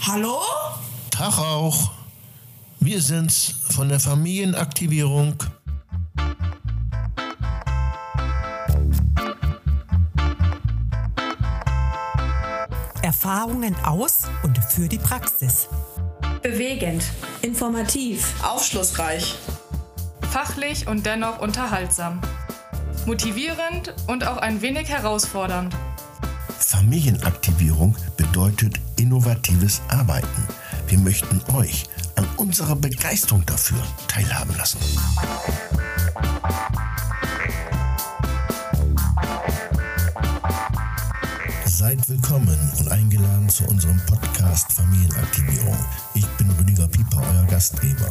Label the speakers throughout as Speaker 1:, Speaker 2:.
Speaker 1: Hallo?
Speaker 2: Tag auch. Wir sind's von der Familienaktivierung.
Speaker 3: Erfahrungen aus und für die Praxis.
Speaker 4: Bewegend, informativ,
Speaker 1: Aufschlussreich,
Speaker 5: fachlich und dennoch unterhaltsam, motivierend und auch ein wenig herausfordernd.
Speaker 2: Familienaktivierung bedeutet innovatives Arbeiten. Wir möchten euch an unserer Begeisterung dafür teilhaben lassen. Seid willkommen und eingeladen zu unserem Podcast Familienaktivierung. Ich bin Rüdiger Pieper, euer Gastgeber.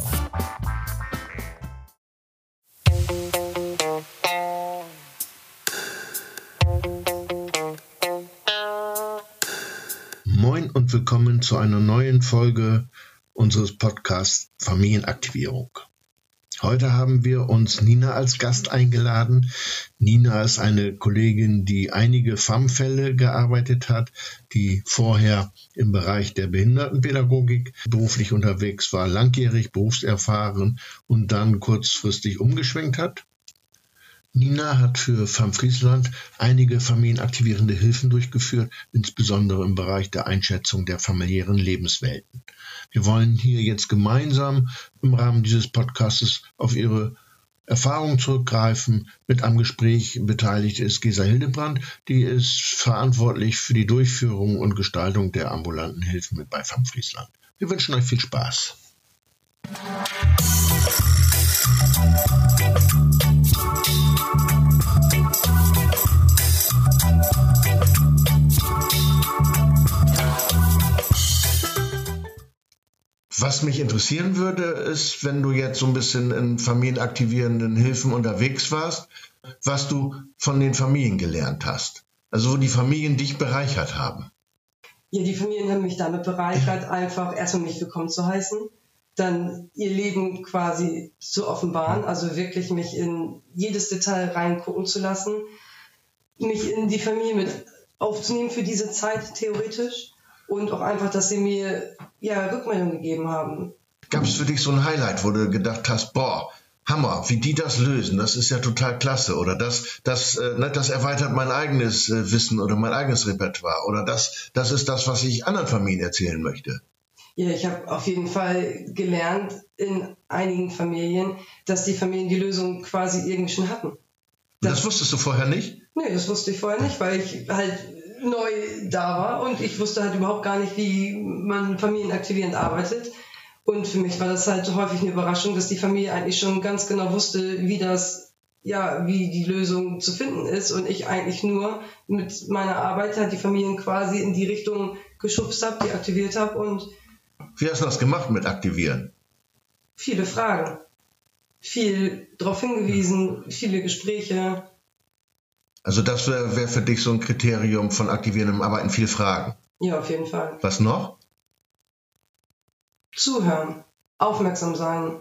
Speaker 2: Moin und willkommen zu einer neuen Folge unseres Podcasts Familienaktivierung. Heute haben wir uns Nina als Gast eingeladen. Nina ist eine Kollegin, die einige FAM-Fälle gearbeitet hat, die vorher im Bereich der Behindertenpädagogik beruflich unterwegs war, langjährig berufserfahren und dann kurzfristig umgeschwenkt hat. Nina hat für FAM Friesland einige familienaktivierende Hilfen durchgeführt, insbesondere im Bereich der Einschätzung der familiären Lebenswelten. Wir wollen hier jetzt gemeinsam im Rahmen dieses Podcasts auf ihre Erfahrungen zurückgreifen. Mit am Gespräch beteiligt ist Gesa Hildebrand, die ist verantwortlich für die Durchführung und Gestaltung der ambulanten Hilfen mit bei FAM Friesland. Wir wünschen euch viel Spaß. Was mich interessieren würde, ist, wenn du jetzt so ein bisschen in familienaktivierenden Hilfen unterwegs warst, was du von den Familien gelernt hast. Also wo die Familien dich bereichert haben.
Speaker 6: Ja, die Familien haben mich damit bereichert, einfach erstmal mich willkommen zu heißen, dann ihr Leben quasi zu offenbaren, also wirklich mich in jedes Detail reingucken zu lassen, mich in die Familie mit aufzunehmen für diese Zeit theoretisch und auch einfach, dass sie mir Rückmeldung gegeben haben.
Speaker 2: Gab es für dich so ein Highlight, wo du gedacht hast, boah, Hammer, wie die das lösen, das ist ja total klasse, oder das erweitert mein eigenes Wissen oder mein eigenes Repertoire, oder das ist das, was ich anderen Familien erzählen möchte?
Speaker 6: Ja, ich habe auf jeden Fall gelernt in einigen Familien, dass die Familien die Lösung quasi irgendwie schon hatten.
Speaker 2: Das wusstest du vorher nicht?
Speaker 6: Nee, das wusste ich vorher nicht, weil ich halt neu da war und ich wusste halt überhaupt gar nicht, wie man familienaktivierend arbeitet. Und für mich war das halt häufig eine Überraschung, dass die Familie eigentlich schon ganz genau wusste, wie die Lösung zu finden ist und ich eigentlich nur mit meiner Arbeit halt die Familien quasi in die Richtung geschubst habe, die aktiviert habe. Und
Speaker 2: wie hast du das gemacht mit Aktivieren?
Speaker 6: Viele Fragen, viel darauf hingewiesen, viele Gespräche.
Speaker 2: Also das wäre für dich so ein Kriterium von aktivierendem Arbeiten, viel Fragen?
Speaker 6: Ja, auf jeden Fall.
Speaker 2: Was noch?
Speaker 6: Zuhören, aufmerksam sein,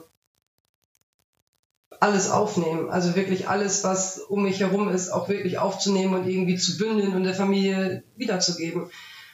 Speaker 6: alles aufnehmen, also wirklich alles, was um mich herum ist, auch wirklich aufzunehmen und irgendwie zu bündeln und der Familie wiederzugeben.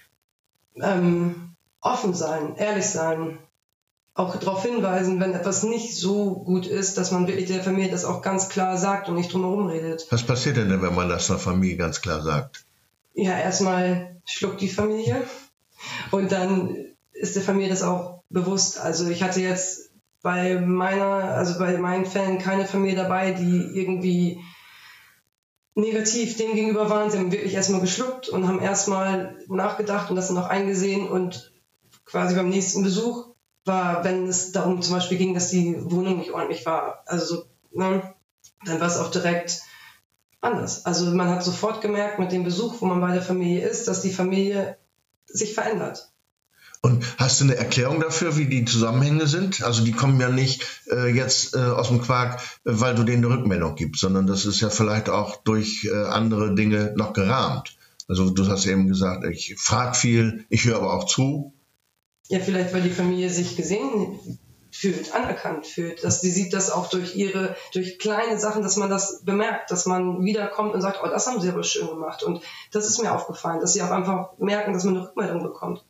Speaker 6: Offen sein, ehrlich sein, auch darauf hinweisen, wenn etwas nicht so gut ist, dass man wirklich der Familie das auch ganz klar sagt und nicht drumherum redet.
Speaker 2: Was passiert denn, wenn man das der Familie ganz klar sagt?
Speaker 6: Ja, erstmal schluckt die Familie und dann ist der Familie das auch bewusst. Also ich hatte jetzt bei meinen Fällen keine Familie dabei, die irgendwie negativ dem gegenüber waren. Sie haben wirklich erstmal geschluckt und haben erstmal nachgedacht und das dann auch eingesehen und quasi beim nächsten Besuch war, wenn es darum zum Beispiel ging, dass die Wohnung nicht ordentlich war, dann war es auch direkt anders. Also man hat sofort gemerkt mit dem Besuch, wo man bei der Familie ist, dass die Familie sich verändert.
Speaker 2: Und hast du eine Erklärung dafür, wie die Zusammenhänge sind? Also die kommen ja nicht jetzt aus dem Quark, weil du denen eine Rückmeldung gibst, sondern das ist ja vielleicht auch durch andere Dinge noch gerahmt. Also du hast eben gesagt, ich frage viel, ich höre aber auch zu.
Speaker 6: Ja, vielleicht, weil die Familie sich gesehen fühlt, anerkannt fühlt, dass sie sieht das auch durch kleine Sachen, dass man das bemerkt, dass man wiederkommt und sagt, oh, das haben sie aber schön gemacht und das ist mir aufgefallen, dass sie auch einfach merken, dass man eine Rückmeldung bekommt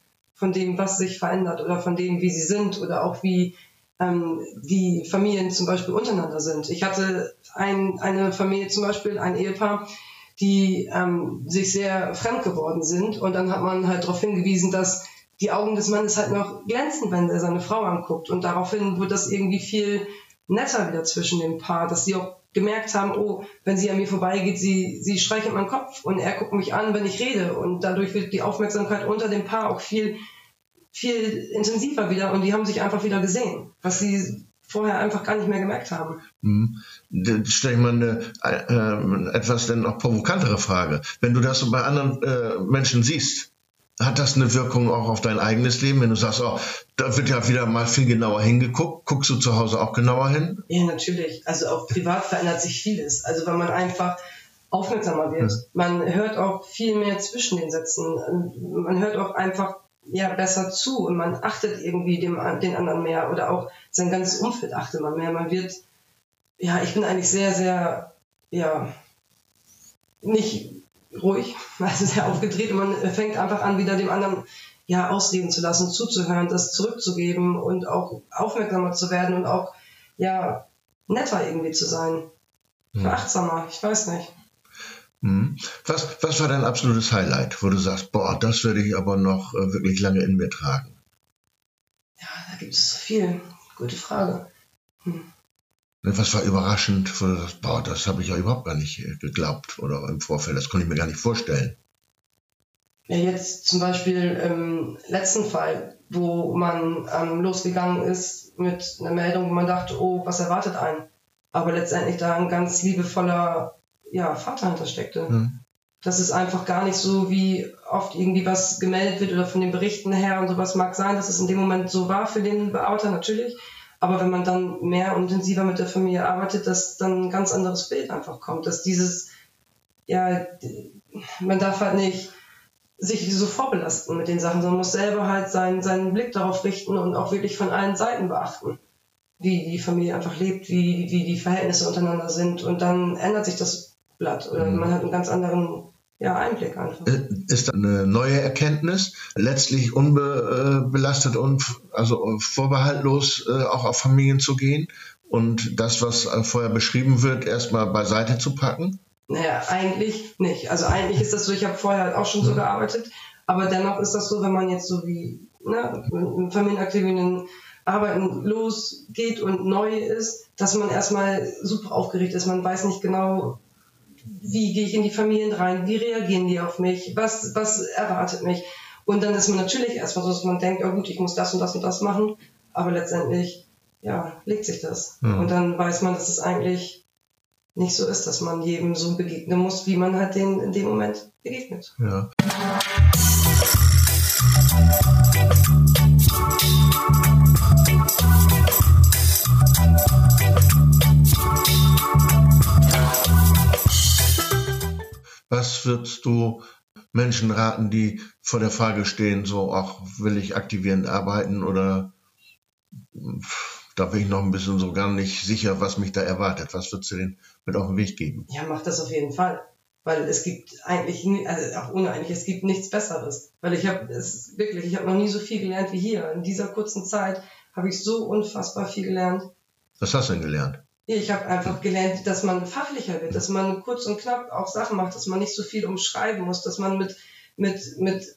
Speaker 6: von dem, was sich verändert oder von dem, wie sie sind oder auch wie die Familien zum Beispiel untereinander sind. Ich hatte eine Familie zum Beispiel, ein Ehepaar, die sich sehr fremd geworden sind und dann hat man halt darauf hingewiesen, dass die Augen des Mannes halt noch glänzen, wenn er seine Frau anguckt und daraufhin wird das irgendwie viel netter wieder zwischen dem Paar, dass sie auch gemerkt haben, oh, wenn sie an mir vorbeigeht, sie streichelt meinen Kopf und er guckt mich an, wenn ich rede und dadurch wird die Aufmerksamkeit unter dem Paar auch viel intensiver wieder und die haben sich einfach wieder gesehen, was sie vorher einfach gar nicht mehr gemerkt haben.
Speaker 2: Dann stelle ich mal eine etwas dann auch provokantere Frage. Wenn du das so bei anderen Menschen siehst, hat das eine Wirkung auch auf dein eigenes Leben? Wenn du sagst, oh, da wird ja wieder mal viel genauer hingeguckt, guckst du zu Hause auch genauer hin?
Speaker 6: Ja, natürlich. Also auch privat verändert sich vieles. Also wenn man einfach aufmerksamer wird. Man hört auch viel mehr zwischen den Sätzen. Man hört auch einfach besser zu und man achtet irgendwie den anderen mehr oder auch sein ganzes Umfeld achtet man mehr. Man wird, ich bin eigentlich sehr, sehr, nicht ruhig, also sehr aufgedreht und man fängt einfach an, wieder dem anderen ausreden zu lassen, zuzuhören, das zurückzugeben und auch aufmerksamer zu werden und auch netter irgendwie zu sein. Achtsamer, ich weiß nicht.
Speaker 2: Was war dein absolutes Highlight, wo du sagst, boah, das würde ich aber noch wirklich lange in mir tragen?
Speaker 6: Ja, da gibt es so viel. Gute Frage.
Speaker 2: Was war überraschend, wo du sagst, boah, das habe ich ja überhaupt gar nicht geglaubt oder im Vorfeld, das konnte ich mir gar nicht vorstellen.
Speaker 6: Ja, jetzt zum Beispiel im letzten Fall, wo man losgegangen ist mit einer Meldung, wo man dachte, oh, was erwartet einen? Aber letztendlich da ein ganz liebevoller Vater hintersteckte. Das ist einfach gar nicht so, wie oft irgendwie was gemeldet wird oder von den Berichten her und sowas mag sein, dass es in dem Moment so war für den Beamter natürlich. Aber wenn man dann mehr und intensiver mit der Familie arbeitet, dass dann ein ganz anderes Bild einfach kommt. Dass man darf halt nicht sich so vorbelasten mit den Sachen, sondern muss selber halt seinen Blick darauf richten und auch wirklich von allen Seiten beachten, wie die Familie einfach lebt, wie die Verhältnisse untereinander sind. Und dann ändert sich das Blatt oder man hat einen ganz anderen Einblick einfach.
Speaker 2: Ist das eine neue Erkenntnis, letztlich unbelastet und also vorbehaltlos auch auf Familien zu gehen und das, was vorher beschrieben wird, erstmal beiseite zu packen?
Speaker 6: Naja, eigentlich nicht. Also eigentlich ist das so, ich habe vorher halt auch schon so gearbeitet, aber dennoch ist das so, wenn man jetzt so wie mit familienaktiven Arbeiten losgeht und neu ist, dass man erstmal super aufgeregt ist. Man weiß nicht genau, wie gehe ich in die Familien rein, wie reagieren die auf mich, was erwartet mich. Und dann ist man natürlich erstmal so, dass man denkt, gut, ich muss das und das und das machen, aber letztendlich, legt sich das. Und dann weiß man, dass es eigentlich nicht so ist, dass man jedem so begegnen muss, wie man halt den in dem Moment begegnet.
Speaker 2: Ja. Was würdest du Menschen raten, die vor der Frage stehen, so, ach, will ich aktivierend arbeiten oder da bin ich noch ein bisschen so gar nicht sicher, was mich da erwartet. Was würdest du denen mit auf den Weg geben?
Speaker 6: Ja, mach das auf jeden Fall. Weil es gibt eigentlich, es gibt nichts Besseres. Weil ich habe noch nie so viel gelernt wie hier. In dieser kurzen Zeit habe ich so unfassbar viel gelernt.
Speaker 2: Was hast du denn gelernt?
Speaker 6: Ich habe einfach gelernt, dass man fachlicher wird, dass man kurz und knapp auch Sachen macht, dass man nicht so viel umschreiben muss, dass man mit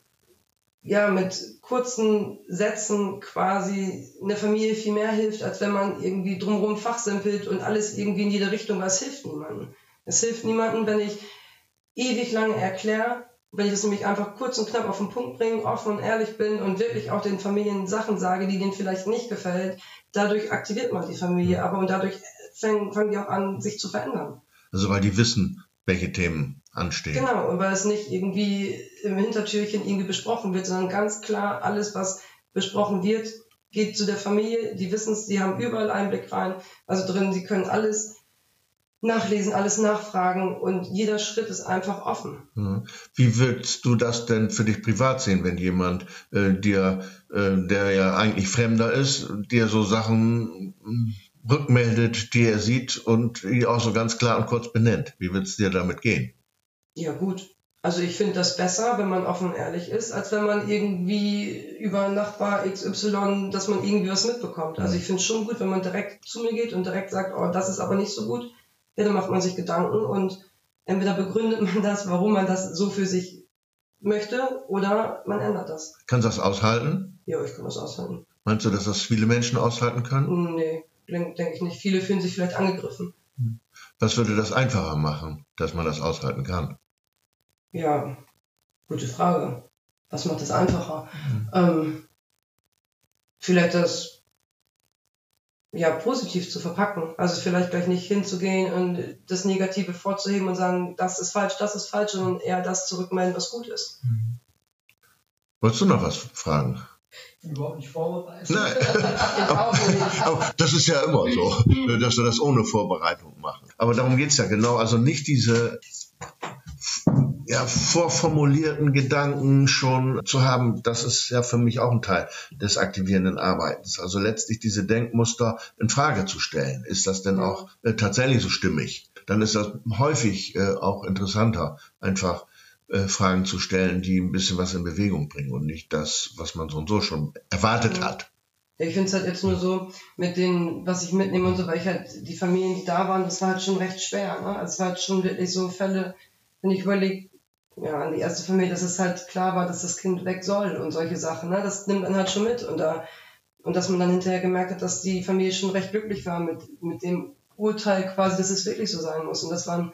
Speaker 6: kurzen Sätzen quasi einer Familie viel mehr hilft, als wenn man irgendwie drumherum fachsimpelt und alles irgendwie in jede Richtung, weil es hilft niemandem. Es hilft niemandem, wenn ich ewig lange erkläre, wenn ich das nämlich einfach kurz und knapp auf den Punkt bringe, offen und ehrlich bin und wirklich auch den Familien Sachen sage, die denen vielleicht nicht gefällt. Dadurch aktiviert man die Familie, aber und dadurch fangen die auch an, sich zu verändern.
Speaker 2: Also weil die wissen, welche Themen anstehen.
Speaker 6: Genau, und weil es nicht irgendwie im Hintertürchen irgendwie besprochen wird, sondern ganz klar alles, was besprochen wird, geht zu der Familie. Die wissen es, die haben überall Einblick rein, also drin, sie können alles nachlesen, alles nachfragen und jeder Schritt ist einfach offen.
Speaker 2: Wie würdest du das denn für dich privat sehen, wenn jemand der ja eigentlich Fremder ist, dir so Sachen rückmeldet, die er sieht und die auch so ganz klar und kurz benennt? Wie wird es dir damit gehen?
Speaker 6: Ja gut, Also ich finde das besser, wenn man offen und ehrlich ist, als wenn man irgendwie über Nachbar XY, dass man irgendwie was mitbekommt. Also ich finde es schon gut, wenn man direkt zu mir geht und direkt sagt, oh, das ist aber nicht so gut. Ja, dann macht man sich Gedanken und entweder begründet man das, warum man das so für sich möchte, oder man ändert das.
Speaker 2: Kannst du das aushalten?
Speaker 6: Ja, ich kann das aushalten.
Speaker 2: Meinst du, dass das viele Menschen aushalten können?
Speaker 6: Nee, denke ich nicht. Viele fühlen sich vielleicht angegriffen.
Speaker 2: Was würde das einfacher machen, dass man das aushalten kann?
Speaker 6: Ja, gute Frage. Was macht es einfacher? Vielleicht das positiv zu verpacken. Also vielleicht gleich nicht hinzugehen und das Negative vorzuheben und sagen, das ist falsch, sondern eher das zurückmelden, was gut ist.
Speaker 2: Wolltest du noch was fragen?
Speaker 1: Überhaupt nicht vorbereitet.
Speaker 2: Nein. Aber das ist ja immer so, dass wir das ohne Vorbereitung machen. Aber darum geht es ja genau. Also nicht diese vorformulierten Gedanken schon zu haben, das ist ja für mich auch ein Teil des aktivierenden Arbeitens. Also letztlich diese Denkmuster in Frage zu stellen. Ist das denn auch tatsächlich so stimmig? Dann ist das häufig auch interessanter, einfach Fragen zu stellen, die ein bisschen was in Bewegung bringen und nicht das, was man so und so schon erwartet hat.
Speaker 6: Ich finde es halt jetzt nur so, mit dem, was ich mitnehme und so, weil ich halt die Familien, die da waren, das war halt schon recht schwer. Ne? Also es war halt schon wirklich so Fälle, wenn ich überlege, an die erste Familie, dass es halt klar war, dass das Kind weg soll und solche Sachen. Ne? Das nimmt man halt schon mit. Und dass man dann hinterher gemerkt hat, dass die Familie schon recht glücklich war mit dem Urteil quasi, dass es wirklich so sein muss. Und das waren,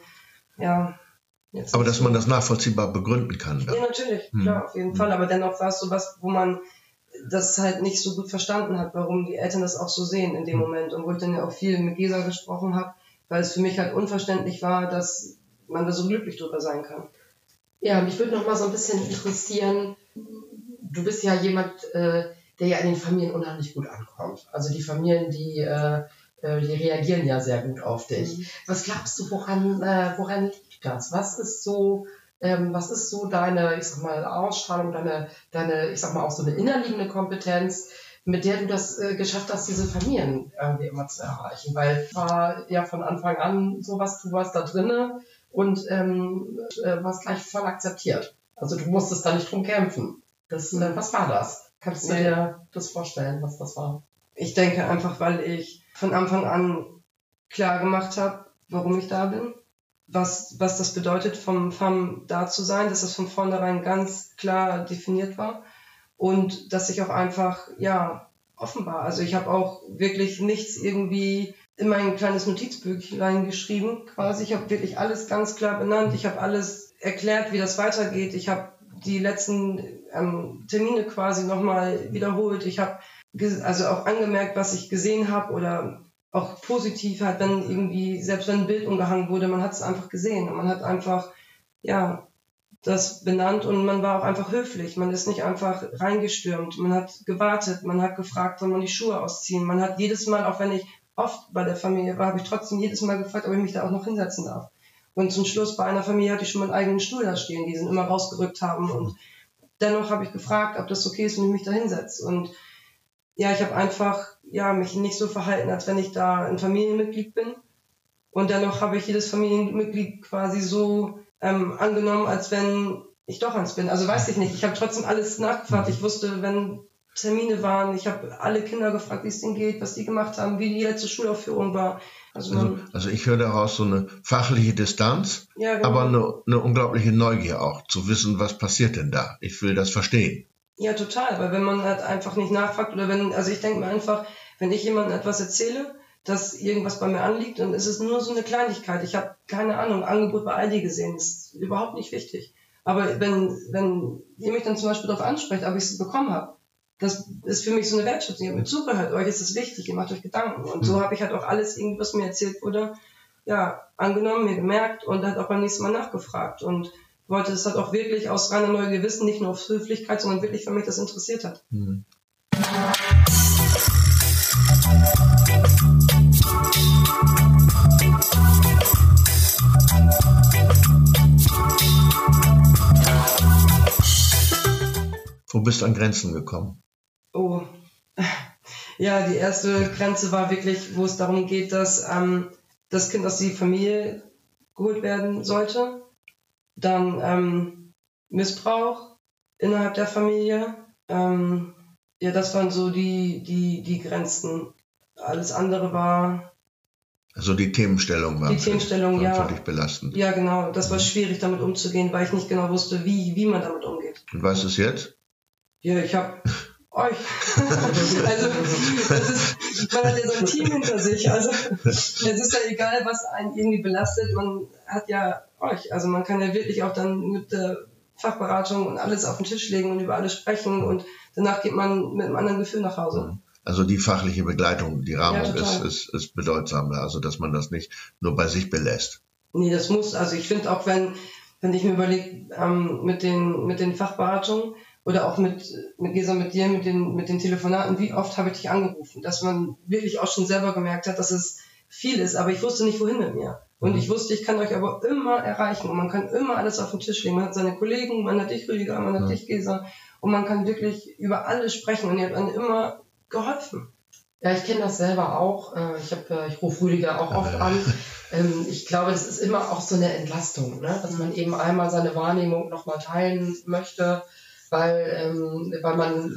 Speaker 2: aber dass man das nachvollziehbar begründen kann.
Speaker 6: Ja, natürlich, klar, auf jeden Fall. Aber dennoch war es so was, wo man das halt nicht so gut verstanden hat, warum die Eltern das auch so sehen in dem Moment. Und wo ich dann ja auch viel mit Gesa gesprochen habe, weil es für mich halt unverständlich war, dass man da so glücklich drüber sein kann.
Speaker 1: Ja, mich würde noch mal so ein bisschen interessieren, du bist ja jemand, der ja in den Familien unheimlich gut ankommt. Also die Familien, die reagieren ja sehr gut auf dich. Was glaubst du, woran liegt das? Was ist so deine, ich sag mal, Ausstrahlung, deine, ich sag mal, auch so eine innerliegende Kompetenz, mit der du das geschafft hast, diese Familien irgendwie immer zu erreichen? Weil war ja von Anfang an sowas, du warst da drinne und warst gleich voll akzeptiert. Also du musstest da nicht drum kämpfen. Was war das? Kannst du dir das vorstellen, was das war?
Speaker 6: Ich denke einfach, weil ich von Anfang an klar gemacht habe, warum ich da bin, was das bedeutet, vom FAM da zu sein, dass das von vornherein ganz klar definiert war und dass ich auch einfach, offen war. Also ich habe auch wirklich nichts irgendwie in mein kleines Notizbüchlein geschrieben quasi. Ich habe wirklich alles ganz klar benannt. Ich habe alles erklärt, wie das weitergeht. Ich habe die letzten Termine quasi nochmal wiederholt. Ich habe also auch angemerkt, was ich gesehen habe oder auch positiv halt, wenn irgendwie, selbst wenn ein Bild umgehangen wurde, man hat es einfach gesehen und man hat einfach, das benannt und man war auch einfach höflich. Man ist nicht einfach reingestürmt. Man hat gewartet, man hat gefragt, soll man die Schuhe ausziehen. Man hat jedes Mal, auch wenn ich oft bei der Familie war, habe ich trotzdem jedes Mal gefragt, ob ich mich da auch noch hinsetzen darf. Und zum Schluss bei einer Familie hatte ich schon meinen eigenen Stuhl da stehen, die sie immer rausgerückt haben. Und dennoch habe ich gefragt, ob das okay ist, wenn ich mich da hinsetze. Und ich habe einfach mich nicht so verhalten, als wenn ich da ein Familienmitglied bin. Und dennoch habe ich jedes Familienmitglied quasi so angenommen, als wenn ich doch eins bin. Also weiß ich nicht. Ich habe trotzdem alles nachgefragt. Ich wusste, wenn Termine waren, ich habe alle Kinder gefragt, wie es denen geht, was die gemacht haben, wie die letzte Schulaufführung war.
Speaker 2: Also ich höre daraus so eine fachliche Distanz,
Speaker 6: genau.
Speaker 2: Aber eine unglaubliche Neugier auch, zu wissen, was passiert denn da. Ich will das verstehen.
Speaker 6: Ja, total, weil wenn man halt einfach nicht nachfragt oder ich denke mir einfach, wenn ich jemandem etwas erzähle, dass irgendwas bei mir anliegt, dann ist es nur so eine Kleinigkeit. Ich habe, keine Ahnung, Angebot bei Aldi gesehen, das ist überhaupt nicht wichtig. Aber wenn ihr mich dann zum Beispiel darauf ansprecht, ob ich es bekommen habe, das ist für mich so eine Wertschätzung. Ihr habt mir zugehört, euch ist es wichtig, ihr macht euch Gedanken. Und so habe ich halt auch alles, was mir erzählt wurde, angenommen, mir gemerkt und halt auch beim nächsten Mal nachgefragt. Und wollte es halt auch wirklich aus reiner Neugier wissen, nicht nur auf Höflichkeit, sondern wirklich, weil mich das interessiert hat.
Speaker 2: Wo bist du an Grenzen gekommen?
Speaker 6: Oh, ja, die erste Grenze war wirklich, wo es darum geht, dass das Kind aus der Familie geholt werden sollte. Dann Missbrauch innerhalb der Familie. Ja, das waren so die Grenzen. Alles andere war...
Speaker 2: Also die Themenstellung war
Speaker 6: für
Speaker 2: dich belastend.
Speaker 6: Ja, genau. Das war schwierig, damit umzugehen, weil ich nicht genau wusste, wie man damit umgeht.
Speaker 2: Und weißt du es jetzt?
Speaker 6: Ja, ich habe euch. Also, man hat ja so ein Team hinter sich. Also, es ist ja egal, was einen irgendwie belastet. Man hat ja euch. Also, man kann ja wirklich auch dann mit der Fachberatung und alles auf den Tisch legen und über alles sprechen. Und danach geht man mit einem anderen Gefühl nach Hause.
Speaker 2: Also die fachliche Begleitung, die Rahmung ist bedeutsam. Also, dass man das nicht nur bei sich belässt.
Speaker 6: Nee, das muss. Also, ich finde auch, wenn ich mir überlege, mit den Fachberatungen, oder auch mit Gesa, mit dir, mit den Telefonaten, wie oft habe ich dich angerufen, dass man wirklich auch schon selber gemerkt hat, dass es viel ist, aber ich wusste nicht, wohin mit mir. Und ich wusste, ich kann euch aber immer erreichen und man kann immer alles auf den Tisch legen. Man hat seine Kollegen, man hat dich, Rüdiger, man hat dich, Gesa, und man kann wirklich über alles sprechen und ihr habt einem immer geholfen.
Speaker 1: Ja, ich kenne das selber auch. Ich rufe Rüdiger auch oft an. Ich glaube, das ist immer auch so eine Entlastung, ne? Dass man eben einmal seine Wahrnehmung nochmal teilen möchte, weil man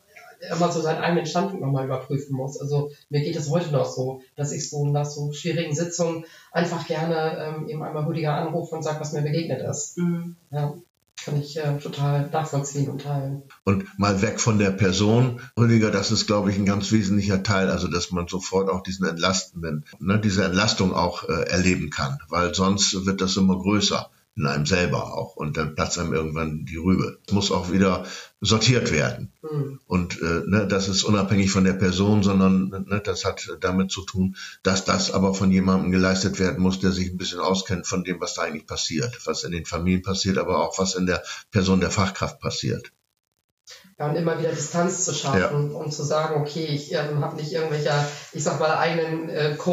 Speaker 1: immer so seinen eigenen Standpunkt nochmal überprüfen muss. Also mir geht es heute noch so, dass ich so nach so schwierigen Sitzungen einfach gerne eben einmal Rüdiger anrufe und sage, was mir begegnet ist. Ja, kann ich total nachvollziehen und teilen.
Speaker 2: Und mal weg von der Person, Rüdiger, das ist, glaube ich, ein ganz wesentlicher Teil, also dass man sofort auch diese Entlastung auch erleben kann, weil sonst wird das immer größer. In einem selber auch. Und dann platzt einem irgendwann die Rübe. Es muss auch wieder sortiert werden. Und das ist unabhängig von der Person, sondern das hat damit zu tun, dass das aber von jemandem geleistet werden muss, der sich ein bisschen auskennt von dem, was da eigentlich passiert. Was in den Familien passiert, aber auch was in der Person der Fachkraft passiert.
Speaker 1: Ja, und immer wieder Distanz zu schaffen und zu sagen, okay, ich habe nicht irgendwelche, ich sag mal, eigenen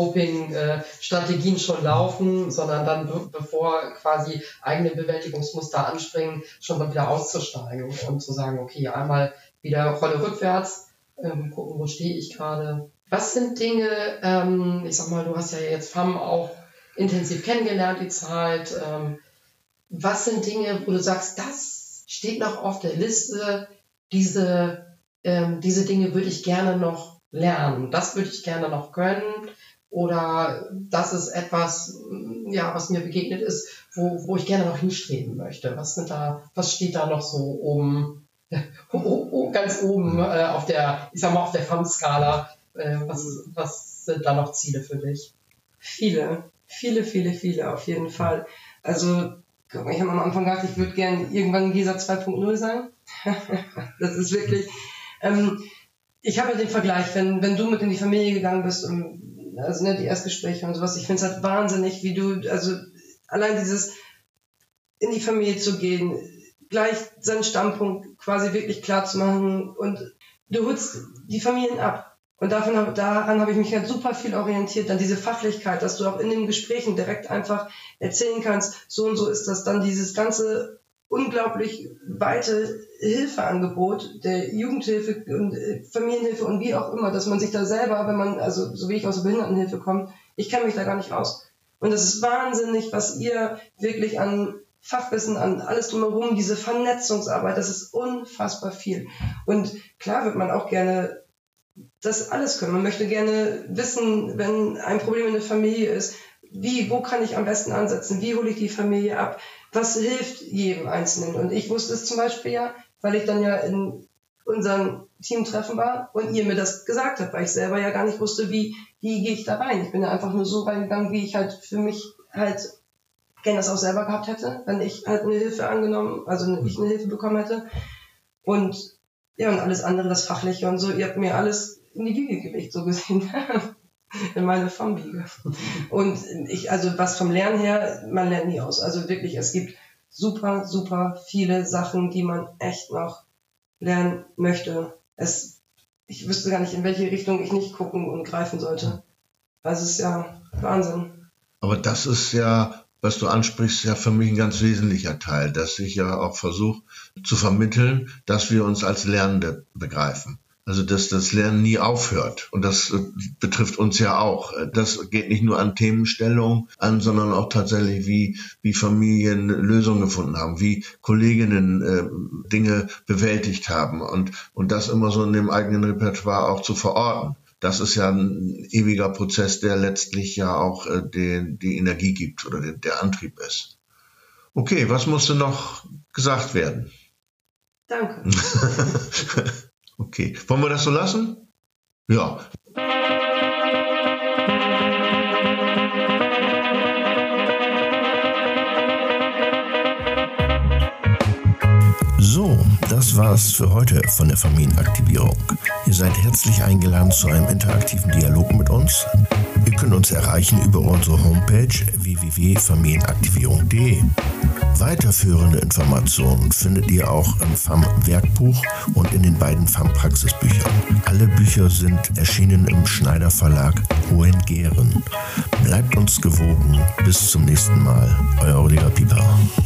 Speaker 1: Coping-Strategien schon laufen, sondern dann, bevor quasi eigene Bewältigungsmuster anspringen, schon mal wieder auszusteigen und zu sagen, okay, einmal wieder Rolle rückwärts, gucken, wo stehe ich gerade. Was sind Dinge, ich sag mal, du hast ja jetzt FAM auch intensiv kennengelernt, die Zeit. Was sind Dinge, wo du sagst, das steht noch auf der Liste, diese Dinge würde ich gerne noch lernen, das würde ich gerne noch können, oder das ist etwas, ja, was mir begegnet ist, wo ich gerne noch hinstreben möchte. Was steht da noch so oben, ganz oben auf der, ich sag mal, auf der FAM-Skala? Was sind da noch Ziele für dich?
Speaker 6: Viele auf jeden Fall. Also ich habe am Anfang gedacht, ich würde gerne irgendwann Gesa 2.0 sein. Das ist wirklich, ich habe ja den Vergleich, wenn du mit in die Familie gegangen bist, die Erstgespräche und sowas, ich finde es halt wahnsinnig, wie du, also allein dieses in die Familie zu gehen, gleich seinen Standpunkt quasi wirklich klar zu machen und du holst die Familien ab. Und daran habe ich mich halt super viel orientiert, dann diese Fachlichkeit, dass du auch in den Gesprächen direkt einfach erzählen kannst, so und so ist das, dann dieses ganze unglaublich weite Hilfeangebot der Jugendhilfe und Familienhilfe und wie auch immer, dass man sich da selber, wenn man, also so wie ich aus der Behindertenhilfe komme, ich kenne mich da gar nicht aus. Und das ist wahnsinnig, was ihr wirklich an Fachwissen, an alles drumherum, diese Vernetzungsarbeit, das ist unfassbar viel. Und klar wird man auch gerne das alles können. Man möchte gerne wissen, wenn ein Problem in der Familie ist, wo kann ich am besten ansetzen, wie hole ich die Familie ab, was hilft jedem Einzelnen. Und ich wusste es zum Beispiel ja, weil ich dann ja in unserem Teamtreffen war und ihr mir das gesagt habt, weil ich selber ja gar nicht wusste, wie gehe ich da rein. Ich bin ja einfach nur so reingegangen, wie ich halt für mich halt gerne das auch selber gehabt hätte, wenn ich halt eine Hilfe angenommen, also ich eine Hilfe bekommen hätte. Und ja, und alles andere, das Fachliche und so, ihr habt mir alles in die Wiege gelegt, so gesehen. In meine FAM-Wiege. Und also was vom Lernen her, man lernt nie aus. Also wirklich, es gibt super, super viele Sachen, die man echt noch lernen möchte. Ich wüsste gar nicht, in welche Richtung ich nicht gucken und greifen sollte. Also es ist ja Wahnsinn.
Speaker 2: Aber das ist ja, was du ansprichst, ja für mich ein ganz wesentlicher Teil, dass ich ja auch versuche zu vermitteln, dass wir uns als Lernende begreifen. Also dass das Lernen nie aufhört. Und das betrifft uns ja auch. Das geht nicht nur an Themenstellung an, sondern auch tatsächlich, wie Familien Lösungen gefunden haben, wie Kolleginnen Dinge bewältigt haben und das immer so in dem eigenen Repertoire auch zu verorten. Das ist ja ein ewiger Prozess, der letztlich ja auch die Energie gibt oder der Antrieb ist. Okay, was musste noch gesagt werden?
Speaker 6: Danke.
Speaker 2: Okay, wollen wir das so lassen? Ja. So, das war's für heute von der Familienaktivierung. Ihr seid herzlich eingeladen zu einem interaktiven Dialog mit uns. Ihr könnt uns erreichen über unsere Homepage www.familienaktivierung.de. Weiterführende Informationen findet ihr auch im FAM-Werkbuch und in den beiden FAM-Praxisbüchern. Alle Bücher sind erschienen im Schneider Verlag Hohengehren. Bleibt uns gewogen. Bis zum nächsten Mal. Euer Rüdiger Pieper.